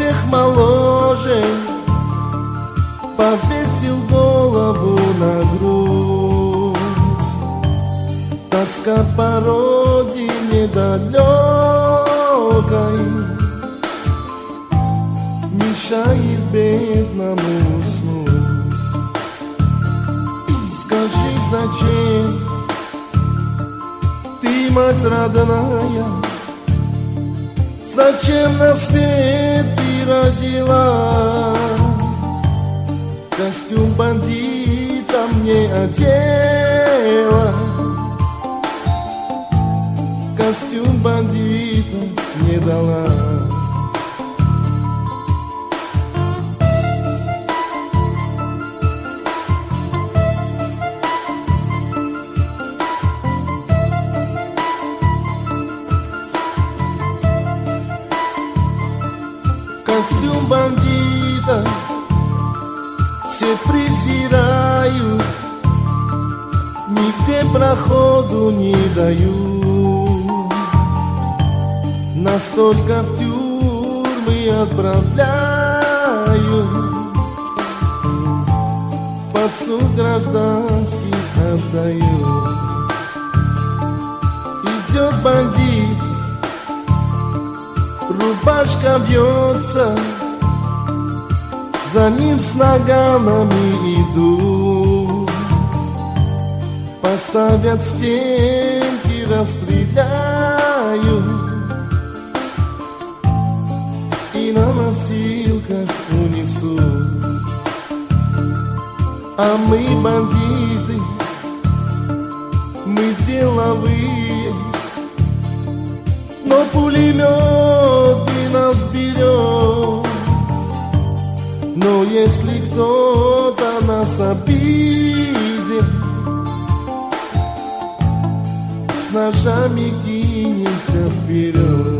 всех моложе, повесил голову на грудь. Тоска по родине далекой мешает бедному уснуть. Скажи, зачем ты, мать родная, зачем на свет ты родила? Костюм бандита мне одела, костюм бандита не дала. Костюм бандита все презирают, нигде проходу не дают. Настолько в тюрьмы отправляют, под суд гражданский отдают. Идет бандит, рубашка бьется, за ним с наганами идут. Поставят стенки, расстреляют и на носилках унесут. А мы бандиты, мы деловые, но пулеметы нас берет. Но если кто-то нас обидит, с ножами кинемся вперед.